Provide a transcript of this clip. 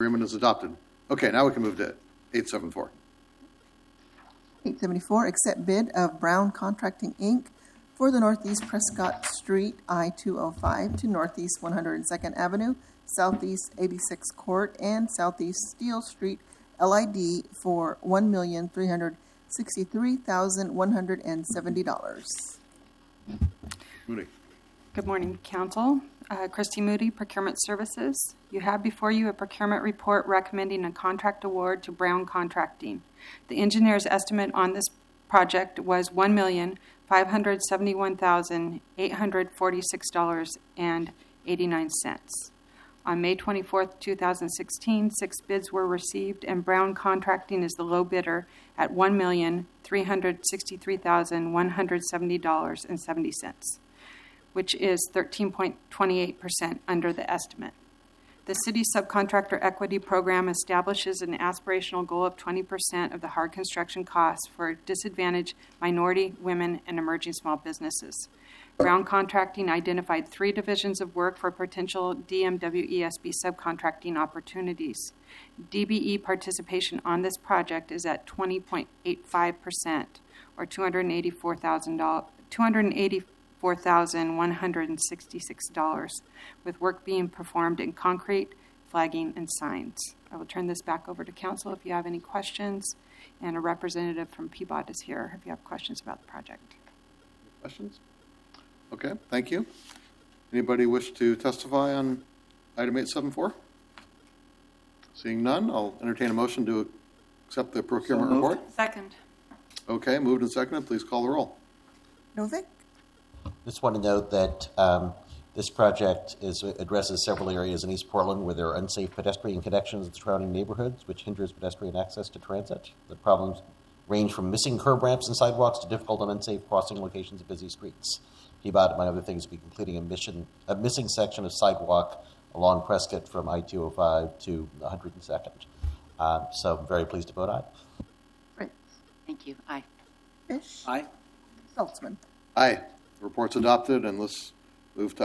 agreement is adopted. Okay, now we can move to 874. 874, accept bid of Brown Contracting, Inc. for the Northeast Prescott Street I-205 to Northeast 102nd Avenue, Southeast 86th Court, and Southeast Steel Street LID for $1,363,170. Moody. Good morning, Council. Christy Moody, Procurement Services. You have before you a procurement report recommending a contract award to Brown Contracting. The engineer's estimate on this project was $1,571,846.89. On May 24, 2016, 6 bids were received, and Brown Contracting is the low bidder at $1,363,170.70. which is 13.28% under the estimate. The city subcontractor equity program establishes an aspirational goal of 20% of the hard construction costs for disadvantaged minority, women, and emerging small businesses. Brown Contracting identified 3 divisions of work for potential DMWESB subcontracting opportunities. DBE participation on this project is at 20.85%, or $284,166, with work being performed in concrete, flagging, and signs. I will turn this back over to Council if you have any questions, and a representative from PBOT is here if you have questions about the project. Questions? Okay, thank you. Anybody wish to testify on item 874? Seeing none, I'll entertain a motion to accept the procurement report. Second. Okay, moved and seconded. Please call the roll. Novick, Just want to note that this project addresses several areas in East Portland where there are unsafe pedestrian connections in surrounding neighborhoods, which hinders pedestrian access to transit. The problems range from missing curb ramps and sidewalks to difficult and unsafe crossing locations of busy streets. PBOT, among other things, will be completing a missing section of sidewalk along Prescott from I-205 to 102nd. So I'm very pleased to vote aye. Fritz, Thank you. Aye. Fish, Aye. Saltzman. Aye. Report's adopted, and let's move to